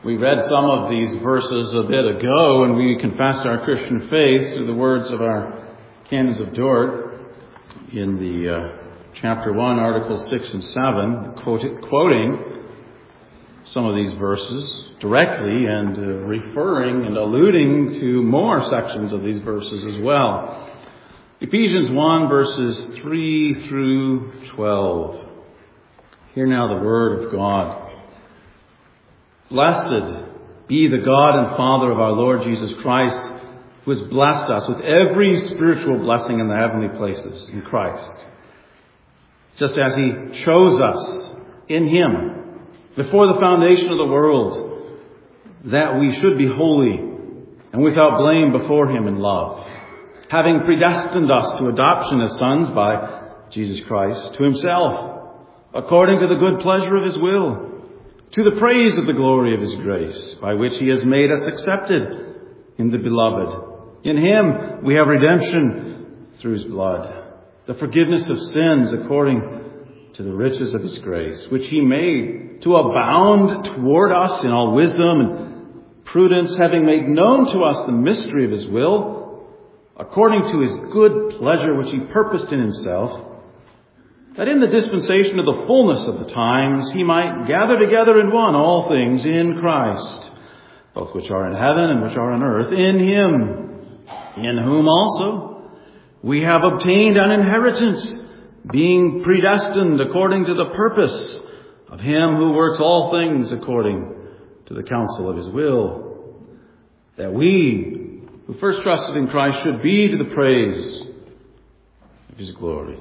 We read some of these verses a bit ago when we confessed our Christian faith through the words of our Canons of Dort in the chapter 1, articles 6 and 7, quoting some of these verses directly and referring and alluding to more sections of these verses as well. Ephesians 1, verses 3 through 12. Hear now the word of God. Blessed be the God and Father of our Lord Jesus Christ, who has blessed us with every spiritual blessing in the heavenly places in Christ, just as He chose us in Him before the foundation of the world, that we should be holy and without blame before Him in love, having predestined us to adoption as sons by Jesus Christ to Himself, according to the good pleasure of His will, to the praise of the glory of His grace, by which He has made us accepted in the Beloved. In Him we have redemption through His blood, the forgiveness of sins according to the riches of His grace, which He made to abound toward us in all wisdom and prudence, having made known to us the mystery of His will, according to His good pleasure which He purposed in Himself, that in the dispensation of the fullness of the times He might gather together in one all things in Christ, both which are in heaven and which are on earth, in Him, in whom also we have obtained an inheritance, being predestined according to the purpose of Him who works all things according to the counsel of His will, that we who first trusted in Christ should be to the praise of His glory.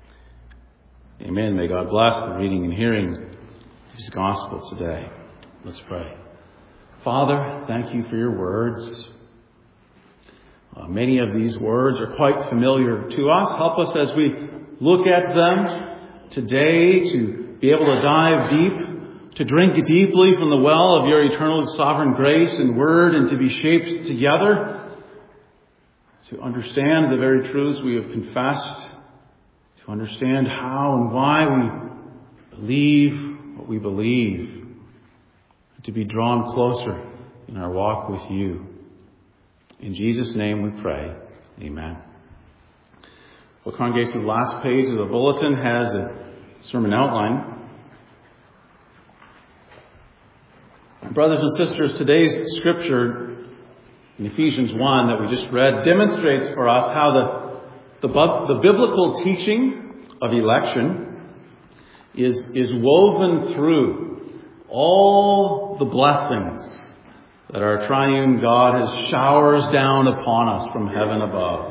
Amen. May God bless the reading and hearing of His gospel today. Let's pray. Father, thank You for Your words. Many of these words are quite familiar to us. Help us as we look at them today to be able to dive deep, to drink deeply from the well of Your eternal sovereign grace and word, and to be shaped together, to understand the very truths we have confessed, to understand how and why we believe what we believe, and to be drawn closer in our walk with You. In Jesus' name we pray. Amen. Well, congregation, the last page of the bulletin has a sermon outline. Brothers and sisters, today's scripture in Ephesians 1 that we just read demonstrates for us how the biblical teaching of election is woven through all the blessings that our triune God has showers down upon us from heaven above.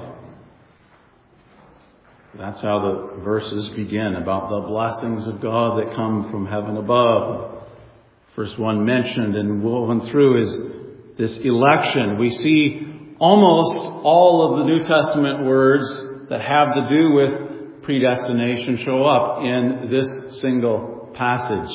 That's how the verses begin, about the blessings of God that come from heaven above. First one mentioned and woven through is this election. We see almost all of the New Testament words that have to do with predestination show up in this single passage.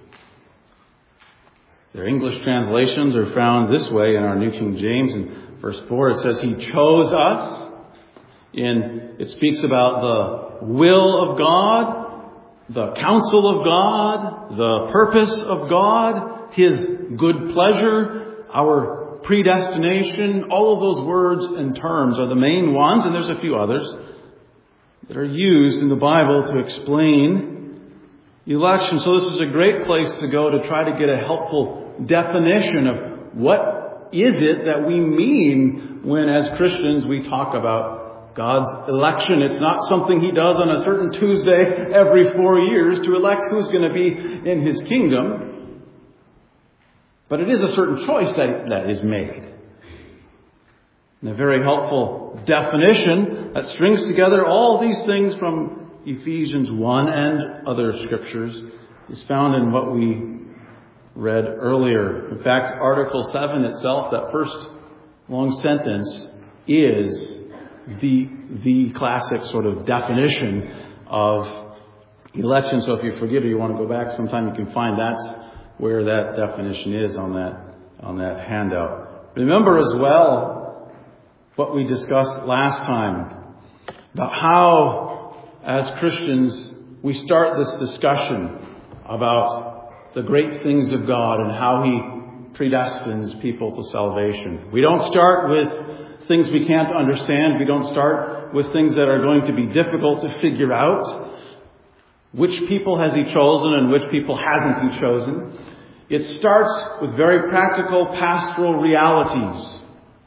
Their English translations are found this way in our New King James. In verse 4 it says, He chose us. It speaks about the will of God, the counsel of God, the purpose of God, His good pleasure, our predestination. All of those words and terms are the main ones, and there's a few others that are used in the Bible to explain election. So this is a great place to go to try to get a helpful definition of what is it that we mean when, as Christians, we talk about God's election. It's not something He does on a certain Tuesday every 4 years to elect who's going to be in His kingdom. But it is a certain choice that is made. And a very helpful definition that strings together all these things from Ephesians 1 and other scriptures is found in what we read earlier. In fact, Article 7 itself, that first long sentence, is the classic sort of definition of election. So if you forget or you want to go back sometime, you can find that's where that definition is on that handout. Remember as well what we discussed last time about how, as Christians, we start this discussion about the great things of God and how He predestines people to salvation. We don't start with things we can't understand. We don't start with things that are going to be difficult to figure out. Which people has He chosen and which people hasn't He chosen? It starts with very practical pastoral realities.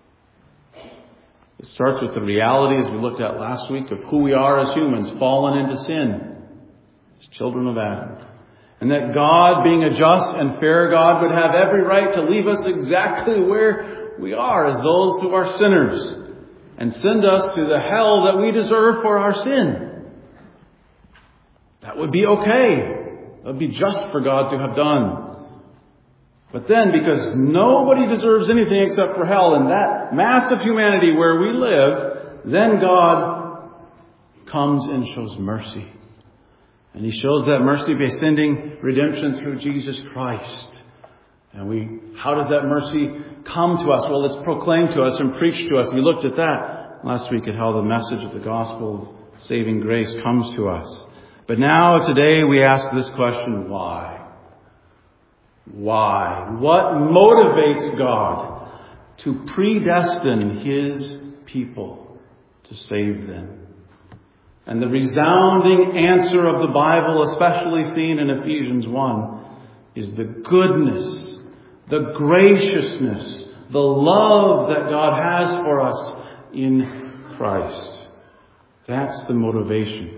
It starts with the reality, as we looked at last week, of who we are as humans, fallen into sin, as children of Adam. And that God, being a just and fair God, would have every right to leave us exactly where we are as those who are sinners and send us to the hell that we deserve for our sin. That would be okay. That would be just for God to have done. But then, because nobody deserves anything except for hell in that mass of humanity where we live, then God comes and shows mercy. And He shows that mercy by sending redemption through Jesus Christ. And how does that mercy come to us? Well, it's proclaimed to us and preached to us. We looked at that last week, at how the message of the gospel of saving grace comes to us. But now, today, we ask this question, why? Why? What motivates God to predestine His people to save them? And the resounding answer of the Bible, especially seen in Ephesians 1, is the goodness, the graciousness, the love that God has for us in Christ. That's the motivation.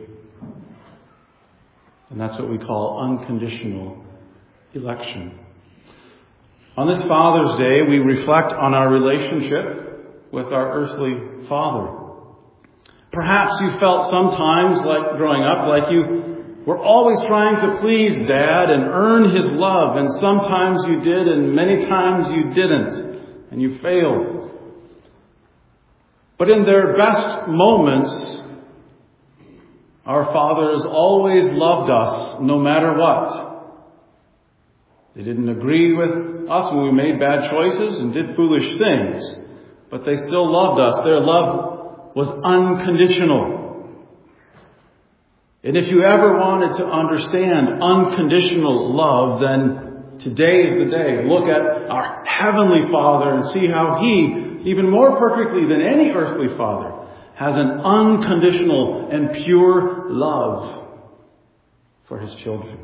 And that's what we call unconditional election. On this Father's Day, we reflect on our relationship with our earthly father. Perhaps you felt sometimes, like growing up, like you were always trying to please Dad and earn his love, and sometimes you did and many times you didn't, and you failed. But in their best moments, our fathers always loved us no matter what. They didn't agree with us when we made bad choices and did foolish things, but they still loved us. Their love was unconditional. And if you ever wanted to understand unconditional love, then today is the day. Look at our Heavenly Father and see how He, even more perfectly than any earthly father, has an unconditional and pure love for His children.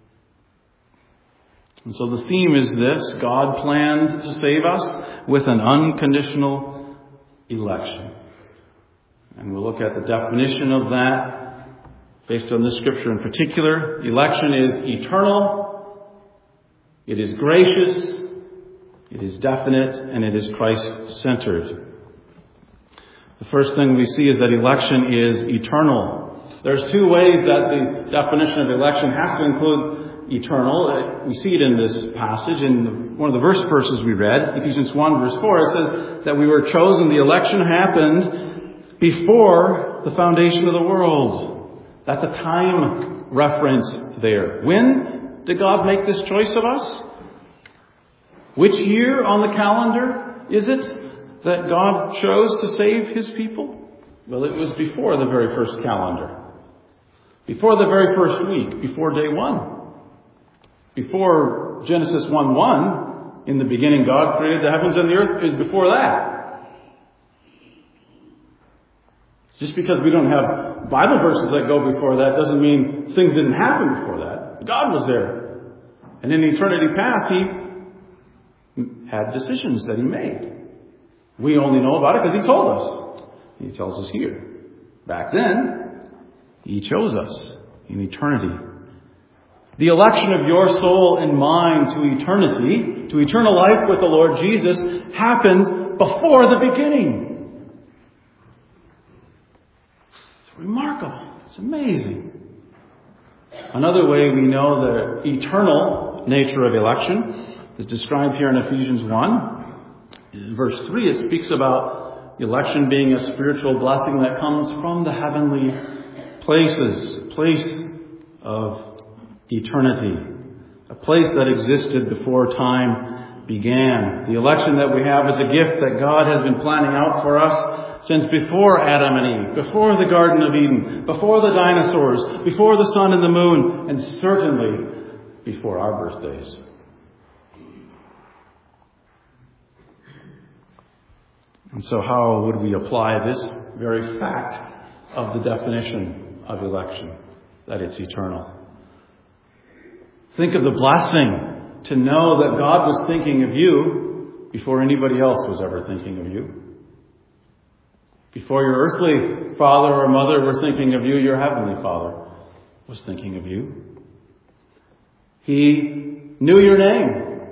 And so the theme is this: God planned to save us with an unconditional election. And we'll look at the definition of that based on this scripture in particular. Election is eternal, it is gracious, it is definite, and it is Christ-centered. The first thing we see is that election is eternal. There's two ways that the definition of election has to include eternal. We see it in this passage. In one of the verses we read, Ephesians 1 verse 4, it says that we were chosen. The election happened before the foundation of the world. That's a time reference there. When did God make this choice of us? Which year on the calendar is it that God chose to save His people? Well, it was before the very first calendar. Before the very first week. Before day one. Before Genesis 1:1, in the beginning God created the heavens and the earth, is before that. Just because we don't have Bible verses that go before that doesn't mean things didn't happen before that. God was there. And in eternity past, He had decisions that He made. We only know about it because He told us. He tells us here. Back then, He chose us in eternity. The election of your soul and mine to eternity, to eternal life with the Lord Jesus, happened before the beginning. It's remarkable. It's amazing. Another way we know the eternal nature of election is described here in Ephesians 1. In verse 3, it speaks about election being a spiritual blessing that comes from the heavenly places, a place of eternity, a place that existed before time began. The election that we have is a gift that God has been planning out for us since before Adam and Eve, before the Garden of Eden, before the dinosaurs, before the sun and the moon, and certainly before our birthdays. And so how would we apply this very fact of the definition of election, that it's eternal? Think of the blessing to know that God was thinking of you before anybody else was ever thinking of you. Before your earthly father or mother were thinking of you, your heavenly Father was thinking of you. He knew your name.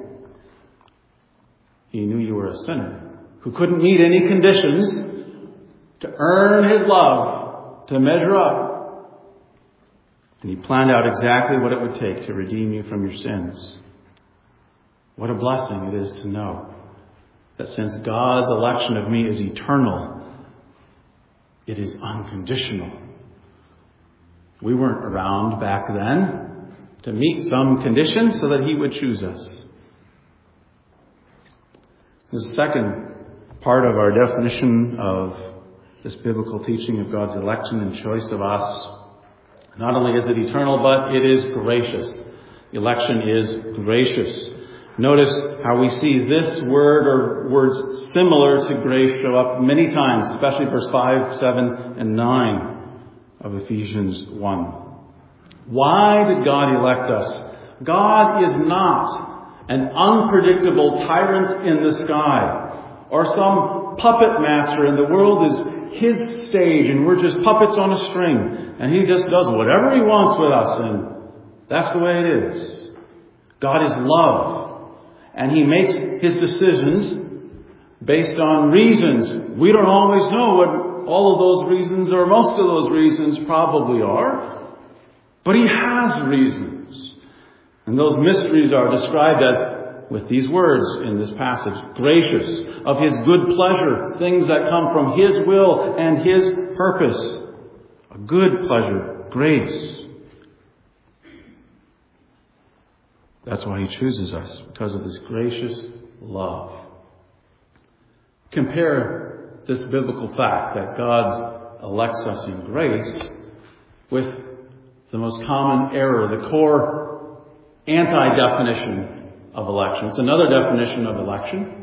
He knew you were a sinner who couldn't meet any conditions to earn His love, to measure up. And He planned out exactly what it would take to redeem you from your sins. What a blessing it is to know that since God's election of me is eternal, it is unconditional. We weren't around back then to meet some conditions so that He would choose us. The second part of our definition of this biblical teaching of God's election and choice of us, not only is it eternal, but it is gracious. Election is gracious. Notice how we see this word or words similar to grace show up many times, especially verse 5, 7, and 9 of Ephesians 1. Why did God elect us? God is not an unpredictable tyrant in the sky or some puppet master, and the world is His stage and we're just puppets on a string and He just does whatever He wants with us, and that's the way it is. God is love. And He makes His decisions based on reasons. We don't always know what all of those reasons or most of those reasons probably are. But He has reasons. And those mysteries are described as, with these words in this passage, gracious, of His good pleasure, things that come from His will and His purpose. A good pleasure, grace. That's why He chooses us, because of His gracious love. Compare this biblical fact that God elects us in grace with the most common error, the core anti-definition of election. It's another definition of election.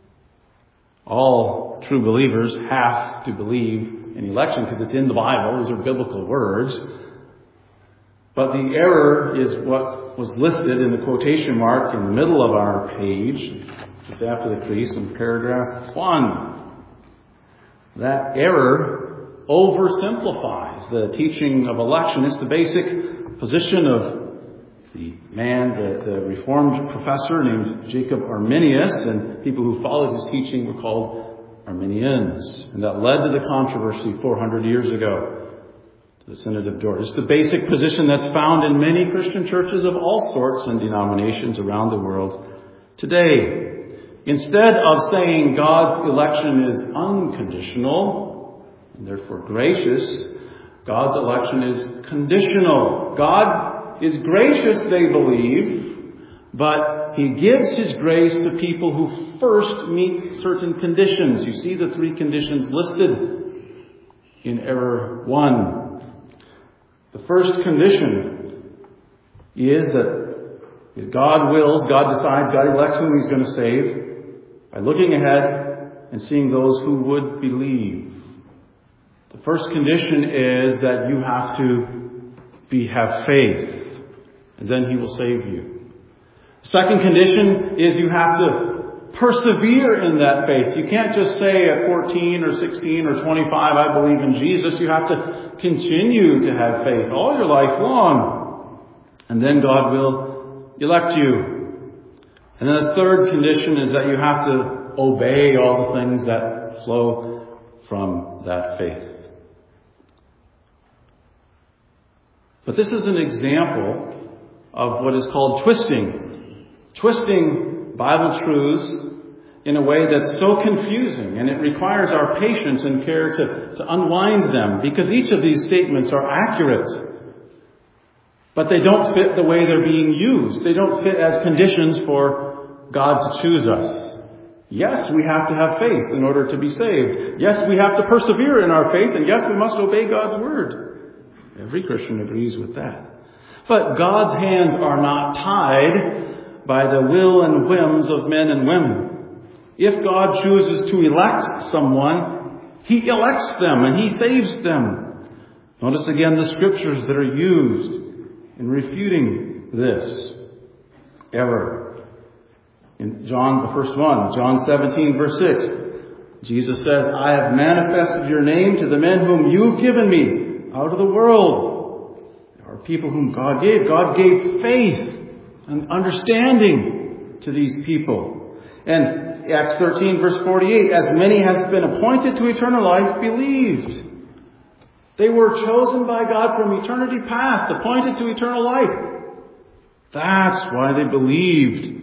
All true believers have to believe in election because it's in the Bible. Those are biblical words. But the error is what was listed in the quotation mark in the middle of our page, just after the crease in paragraph 1. That error oversimplifies the teaching of election. It's the basic position of the Reformed professor named Jacob Arminius, and people who followed his teaching were called Arminians. And that led to the controversy 400 years ago. The Synod of Dort. It's the basic position that's found in many Christian churches of all sorts and denominations around the world today. Instead of saying God's election is unconditional and therefore gracious, God's election is conditional. God is gracious, they believe, but He gives His grace to people who first meet certain conditions. You see the 3 conditions listed in error 1. The first condition is that if God wills, God decides, God elects whom He's going to save by looking ahead and seeing those who would believe. The first condition is that you have to have faith, and then He will save you. The second condition is you have to persevere in that faith. You can't just say at 14 or 16 or 25, I believe in Jesus. You have to continue to have faith all your life long. And then God will elect you. And then the third condition is that you have to obey all the things that flow from that faith. But this is an example of what is called twisting. Twisting Bible truths in a way that's so confusing, and it requires our patience and care to unwind them, because each of these statements are accurate, but they don't fit the way they're being used. They don't fit as conditions for God to choose us. Yes, we have to have faith in order to be saved. Yes, we have to persevere in our faith, and yes, we must obey God's word. Every Christian agrees with that. But God's hands are not tied by the will and whims of men and women. If God chooses to elect someone, He elects them and He saves them. Notice again the scriptures that are used in refuting this error. In John, the first one, John 17, verse 6, Jesus says, I have manifested your name to the men whom you've given me out of the world. There are people whom God gave. God gave faith and understanding to these people. And Acts 13, verse 48, as many as been appointed to eternal life believed. They were chosen by God from eternity past, appointed to eternal life. That's why they believed.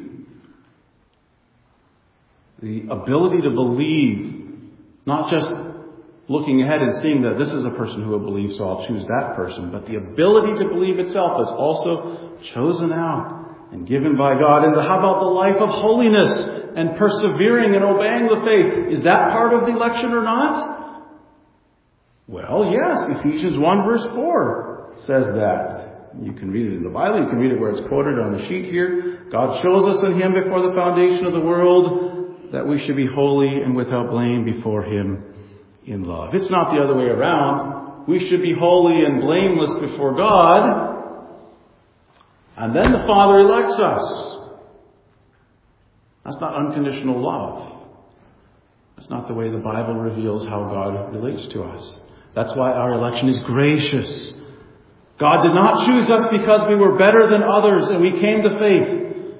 The ability to believe, not just looking ahead and seeing that this is a person who will believe, so I'll choose that person, but the ability to believe itself is also chosen out and given by God. And how about the life of holiness and persevering and obeying the faith? Is that part of the election or not? Well, yes. Ephesians 1 verse 4 says that. You can read it in the Bible. You can read it where it's quoted on the sheet here. God shows us in Him before the foundation of the world that we should be holy and without blame before Him in love. It's not the other way around. We should be holy and blameless before God, and then the Father elects us. That's not unconditional love. That's not the way the Bible reveals how God relates to us. That's why our election is gracious. God did not choose us because we were better than others and we came to faith.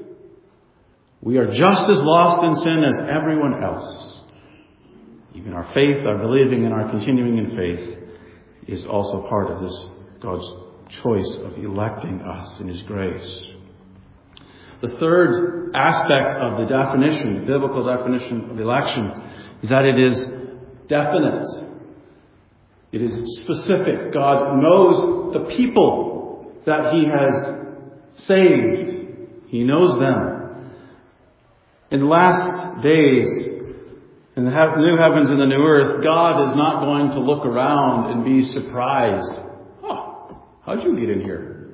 We are just as lost in sin as everyone else. Even our faith, our believing, and our continuing in faith is also part of this God's choice of electing us in His grace. The third aspect of the definition, the biblical definition of election, is that it is definite. It is specific. God knows the people that He has saved. He knows them. In the last days, in the new heavens and the new earth, God is not going to look around and be surprised. Oh, how'd you get in here?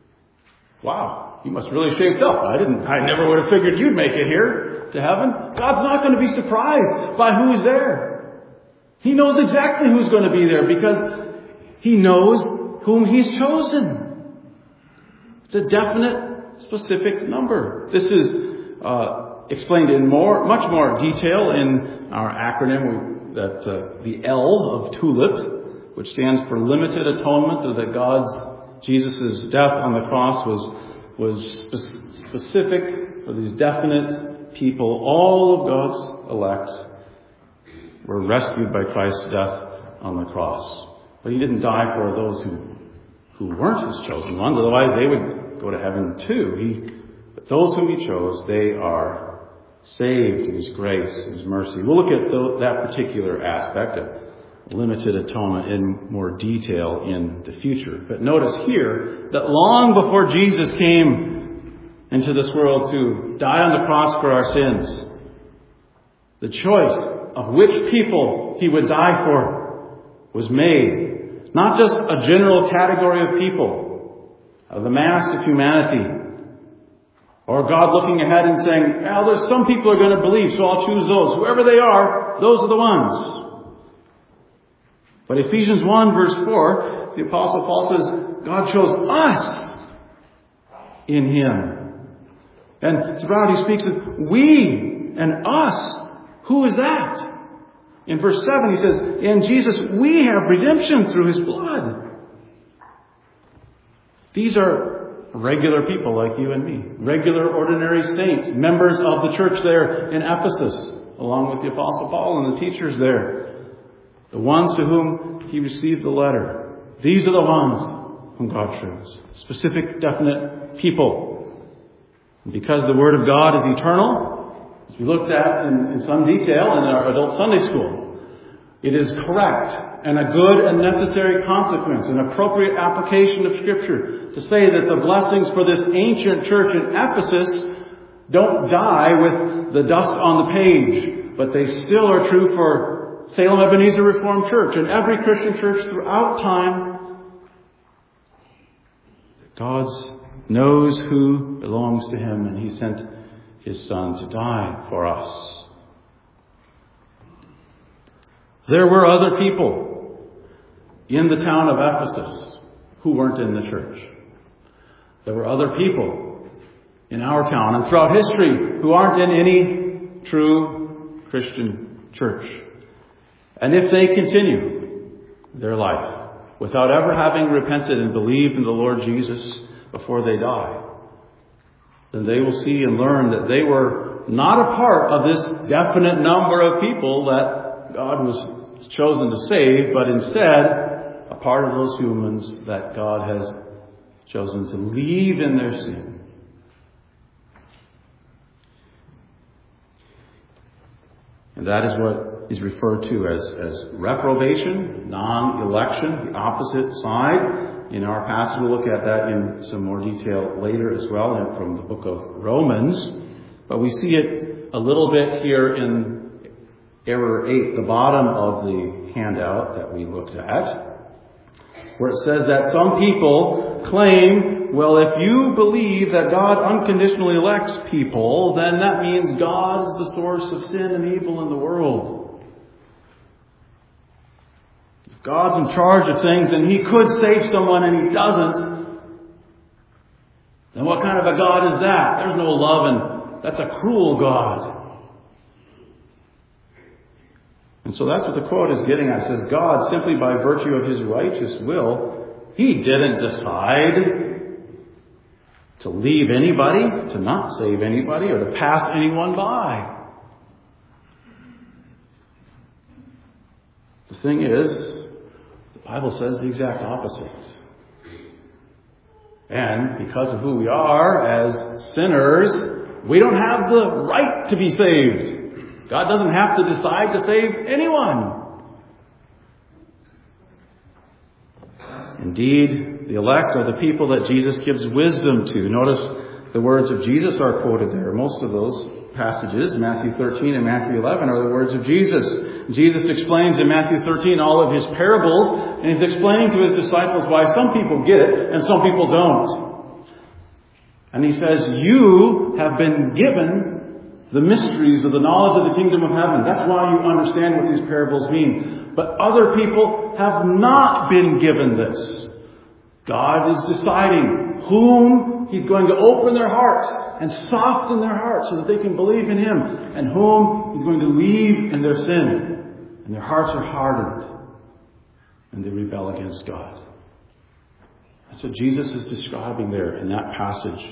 Wow, you must really shaped up. I never would have figured you'd make it here to heaven. God's not going to be surprised by who's there. He knows exactly who's going to be there because He knows whom He's chosen. It's a definite, specific number. This is explained in much more detail in our acronym, the L of TULIP, which stands for limited atonement, or that Jesus' death on the cross was specific for these definite people. All of God's elect were rescued by Christ's death on the cross. But He didn't die for those who weren't His chosen ones, otherwise they would go to heaven too. But those whom He chose, they are saved in His grace, His mercy. We'll look at that particular aspect of limited atonement in more detail in the future. But notice here that long before Jesus came into this world to die on the cross for our sins, the choice of which people He would die for was made. Not just a general category of people, of the mass of humanity, or God looking ahead and saying, well, there's some people who are going to believe, so I'll choose those. Whoever they are, those are the ones. But Ephesians 1 verse 4, the Apostle Paul says, God chose us in Him. And throughout he speaks of we and us. Who is that? In verse 7 he says, in Jesus we have redemption through His blood. These are regular people like you and me. Regular, ordinary saints. Members of the church there in Ephesus, along with the Apostle Paul and the teachers there. The ones to whom he received the letter. These are the ones whom God chose. Specific, definite people. And because the Word of God is eternal, as we looked at in some detail in our adult Sunday school, it is correct and a good and necessary consequence, an appropriate application of Scripture to say that the blessings for this ancient church in Ephesus don't die with the dust on the page, but they still are true for Salem Ebenezer Reformed Church and every Christian church throughout time. God knows who belongs to Him, and He sent His Son to die for us. There were other people in the town of Ephesus who weren't in the church. There were other people in our town and throughout history who aren't in any true Christian church. And if they continue their life without ever having repented and believed in the Lord Jesus before they die, then they will see and learn that they were not a part of this definite number of people that God was chosen to save, but instead a part of those humans that God has chosen to leave in their sin. And that is what is referred to as reprobation, non-election, the opposite side. In our passage, we'll look at that in some more detail later as well, and from the book of Romans. But we see it a little bit here in error 8, the bottom of the handout that we looked at, where it says that some people claim, well, if you believe that God unconditionally elects people, then that means God is the source of sin and evil in the world. If God's in charge of things and He could save someone and He doesn't, then what kind of a God is that? There's no love, and that's a cruel God. And so that's what the quote is getting at. It says, God, simply by virtue of His righteous will, He didn't decide to leave anybody, to not save anybody, or to pass anyone by. The thing is, the Bible says the exact opposite. And because of who we are as sinners, we don't have the right to be saved. God doesn't have to decide to save anyone. Indeed, the elect are the people that Jesus gives wisdom to. Notice the words of Jesus are quoted there. Most of those passages, Matthew 13 and Matthew 11, are the words of Jesus. Jesus explains in Matthew 13 all of His parables, and He's explaining to His disciples why some people get it and some people don't. And He says, you have been given the mysteries of the knowledge of the kingdom of heaven. That's why you understand what these parables mean. But other people have not been given this. God is deciding whom He's going to open their hearts and soften their hearts so that they can believe in Him, and whom He's going to leave in their sin. And their hearts are hardened and they rebel against God. That's what Jesus is describing there in that passage.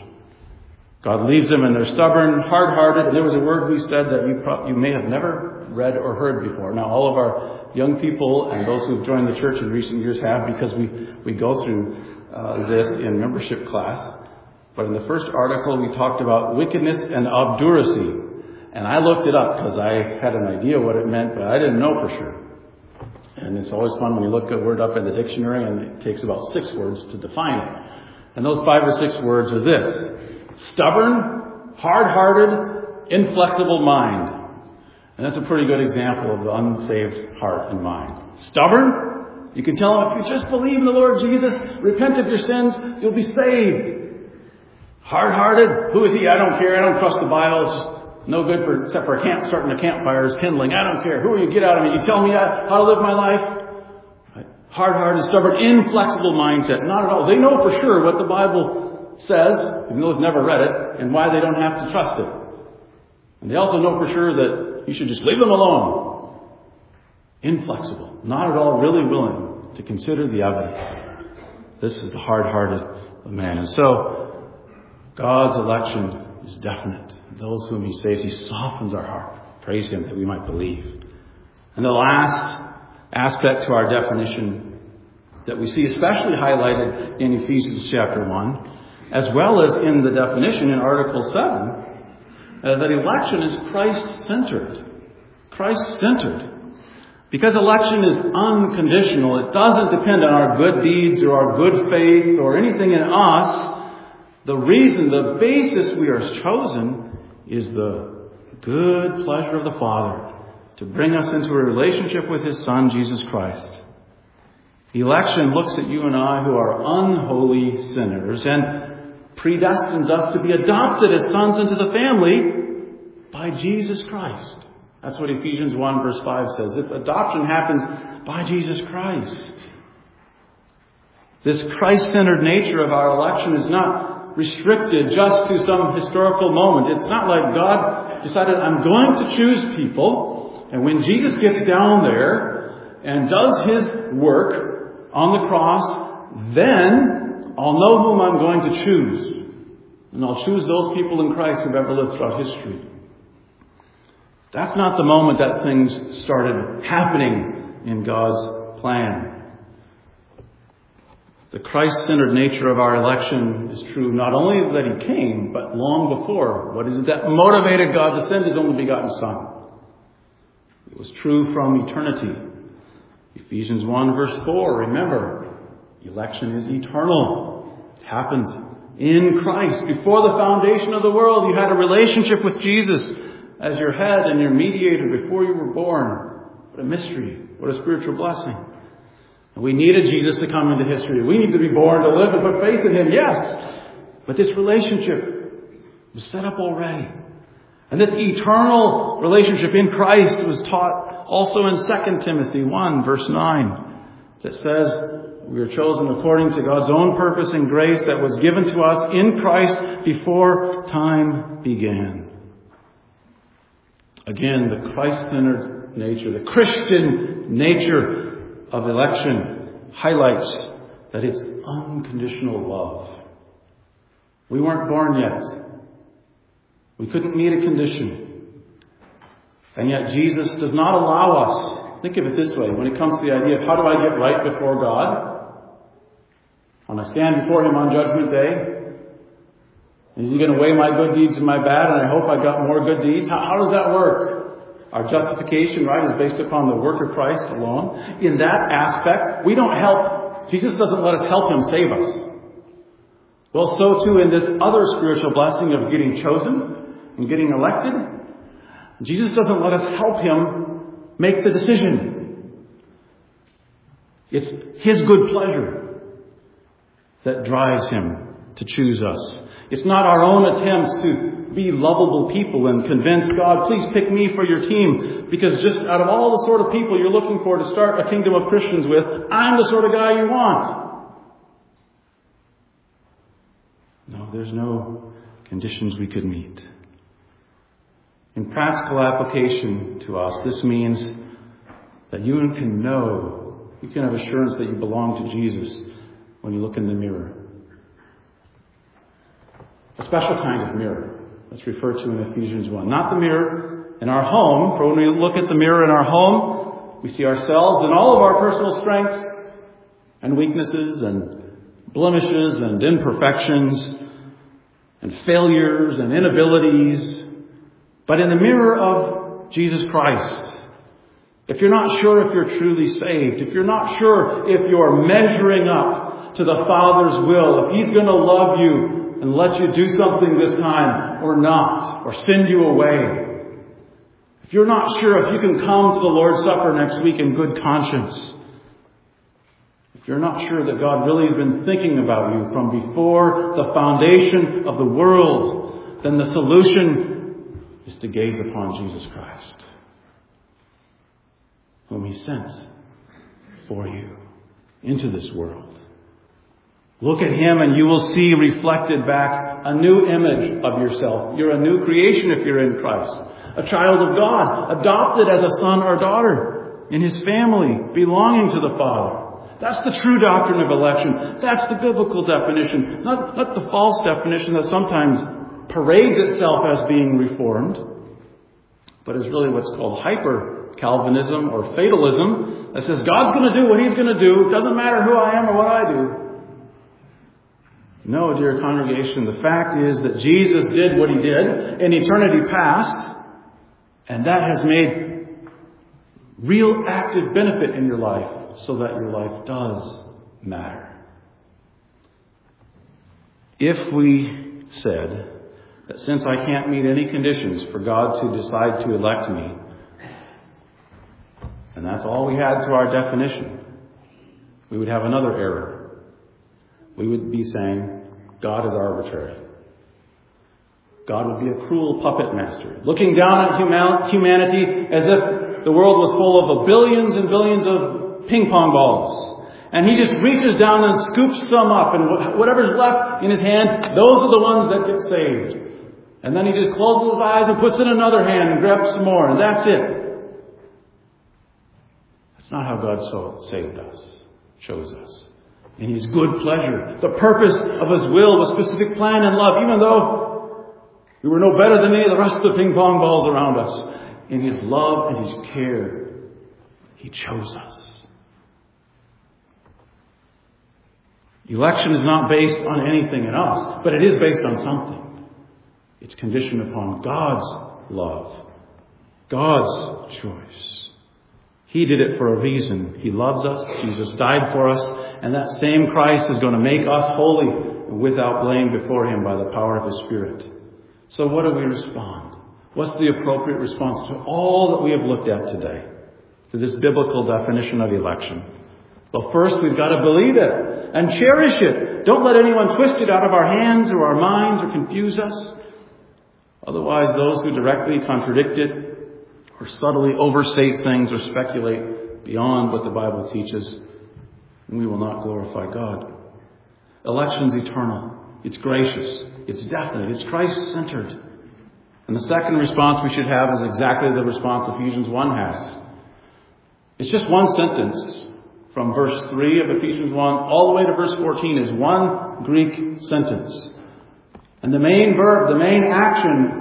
God leaves them and they're stubborn, hard-hearted. And there was a word we said that you may have never read or heard before. Now, all of our young people and those who've joined the church in recent years have, because we go through this in membership class. But in the first article, we talked about wickedness and obduracy. And I looked it up because I had an idea what it meant, but I didn't know for sure. And it's always fun when you look a word up in the dictionary, and it takes about 6 words to define it. And those 5 or 6 words are this: stubborn, hard-hearted, inflexible mind. And that's a pretty good example of the unsaved heart and mind. Stubborn? You can tell them, if you just believe in the Lord Jesus, repent of your sins, you'll be saved. Hard-hearted? Who is he? I don't care. I don't trust the Bible. It's just no good except for starting a campfire, kindling. I don't care. Who are you? Get out of me. You tell me how to live my life? Right. Hard-hearted, stubborn, inflexible mindset. Not at all. They know for sure what the Bible says, even though they've never read it, and why they don't have to trust it. And they also know for sure that you should just leave them alone. Inflexible. Not at all really willing to consider the evidence. This is the hard-hearted man. And so, God's election is definite. Those whom He saves, He softens our heart. Praise Him that we might believe. And the last aspect to our definition that we see especially highlighted in Ephesians chapter 1, as well as in the definition in Article 7, that election is Christ-centered. Christ-centered. Because election is unconditional, it doesn't depend on our good deeds or our good faith or anything in us. The reason, the basis we are chosen is the good pleasure of the Father to bring us into a relationship with His Son, Jesus Christ. Election looks at you and I who are unholy sinners and predestines us to be adopted as sons into the family by Jesus Christ. That's what Ephesians 1 verse 5 says. This adoption happens by Jesus Christ. This Christ-centered nature of our election is not restricted just to some historical moment. It's not like God decided, I'm going to choose people, and when Jesus gets down there and does His work on the cross, then I'll know whom I'm going to choose. And I'll choose those people in Christ who've ever lived throughout history. That's not the moment that things started happening in God's plan. The Christ-centered nature of our election is true not only that He came, but long before. What is it that motivated God to send His only begotten Son? It was true from eternity. Ephesians 1 verse 4, remember, election is eternal. It happened in Christ. Before the foundation of the world, you had a relationship with Jesus as your head and your mediator before you were born. What a mystery. What a spiritual blessing. And we needed Jesus to come into history. We need to be born to live and put faith in Him, yes. But this relationship was set up already. And this eternal relationship in Christ was taught also in 2 Timothy 1 verse 9 that says, we are chosen according to God's own purpose and grace that was given to us in Christ before time began. Again, the Christ-centered nature, the Christian nature of election highlights that it's unconditional love. We weren't born yet. We couldn't meet a condition. And yet Jesus does not allow us. Think of it this way. When it comes to the idea of how do I get right before God? When I stand before Him on Judgment Day, is He going to weigh my good deeds and my bad, and I hope I got more good deeds? How does that work? Our justification, right, is based upon the work of Christ alone. In that aspect, we don't help. Jesus doesn't let us help Him save us. Well, so too in this other spiritual blessing of getting chosen and getting elected. Jesus doesn't let us help Him make the decision. It's His good pleasure that drives Him to choose us. It's not our own attempts to be lovable people and convince God, please pick me for your team, because just out of all the sort of people you're looking for to start a kingdom of Christians with, I'm the sort of guy you want. No, there's no conditions we could meet. In practical application to us, this means that you can know, you can have assurance that you belong to Jesus when you look in the mirror. A special kind of mirror that's referred to in Ephesians 1. Not the mirror in our home, for when we look at the mirror in our home, we see ourselves and all of our personal strengths and weaknesses and blemishes and imperfections and failures and inabilities. But in the mirror of Jesus Christ, if you're not sure if you're truly saved, if you're not sure if you're measuring up to the Father's will, if He's going to love you and let you do something this time or not, or send you away, if you're not sure if you can come to the Lord's Supper next week in good conscience, if you're not sure that God really has been thinking about you from before the foundation of the world, then the solution is to gaze upon Jesus Christ, whom He sent for you into this world. Look at Him and you will see reflected back a new image of yourself. You're a new creation if you're in Christ. A child of God, adopted as a son or daughter in His family, belonging to the Father. That's the true doctrine of election. That's the biblical definition, not the false definition that sometimes parades itself as being reformed, but is really what's called hyper-Calvinism or fatalism that says God's going to do what He's going to do. It doesn't matter who I am or what I do. No, dear congregation, the fact is that Jesus did what He did in eternity past, and that has made real active benefit in your life so that your life does matter. If we said that since I can't meet any conditions for God to decide to elect me, and that's all we had to our definition, we would have another error. We would be saying God is arbitrary. God would be a cruel puppet master, looking down at humanity as if the world was full of billions and billions of ping pong balls. And he just reaches down and scoops some up, and whatever's left in his hand, those are the ones that get saved. And then he just closes his eyes and puts in another hand and grabs some more, and that's it. That's not how God saved us, chose us. In His good pleasure, the purpose of His will, the specific plan and love, even though we were no better than any of the rest of the ping pong balls around us. In His love and His care, He chose us. Election is not based on anything in us, but it is based on something. It's conditioned upon God's love, God's choice. He did it for a reason. He loves us. Jesus died for us. And that same Christ is going to make us holy without blame before Him by the power of His Spirit. So what do we respond? What's the appropriate response to all that we have looked at today? To this biblical definition of election? Well, first we've got to believe it and cherish it. Don't let anyone twist it out of our hands or our minds or confuse us. Otherwise, those who directly contradict it or subtly overstate things or speculate beyond what the Bible teaches, we will not glorify God. Election's eternal. It's gracious. It's definite. It's Christ-centered. And the second response we should have is exactly the response Ephesians 1 has. It's just one sentence. From verse 3 of Ephesians 1 all the way to verse 14 is one Greek sentence. And the main verb, the main action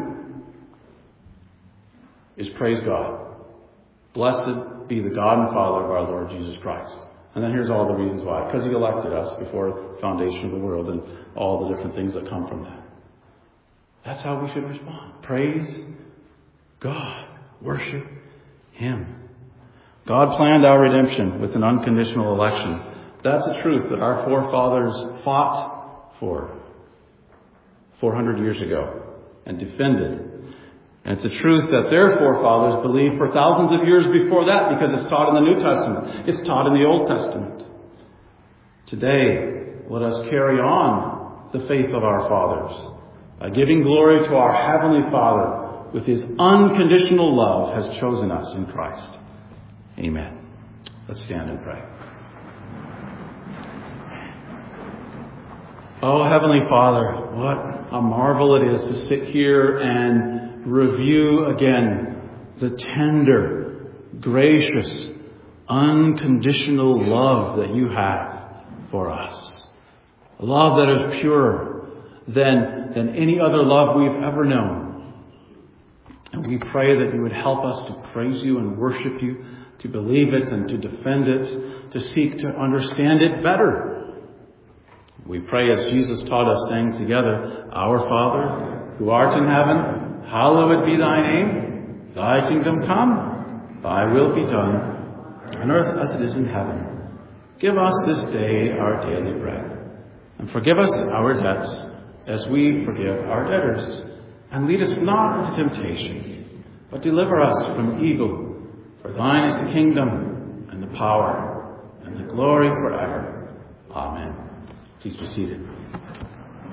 is praise God. Blessed be the God and Father of our Lord Jesus Christ. And then here's all the reasons why. Because He elected us before the foundation of the world and all the different things that come from that. That's how we should respond. Praise God. Worship Him. God planned our redemption with an unconditional election. That's a truth that our forefathers fought for 400 years ago and defended. And it's a truth that their forefathers believed for thousands of years before that, because it's taught in the New Testament. It's taught in the Old Testament. Today, let us carry on the faith of our fathers by giving glory to our Heavenly Father with His unconditional love has chosen us in Christ. Amen. Let's stand and pray. Oh, Heavenly Father, what a marvel it is to sit here and review again the tender, gracious, unconditional love that You have for us. A love that is purer than any other love we've ever known. And we pray that You would help us to praise You and worship You, to believe it and to defend it, to seek to understand it better. We pray as Jesus taught us, saying together, Our Father, who art in heaven, hallowed be Thy name. Thy kingdom come. Thy will be done, on earth as it is in heaven. Give us this day our daily bread. And forgive us our debts as we forgive our debtors. And lead us not into temptation, but deliver us from evil. For Thine is the kingdom, and the power, and the glory forever. Amen. Please be seated.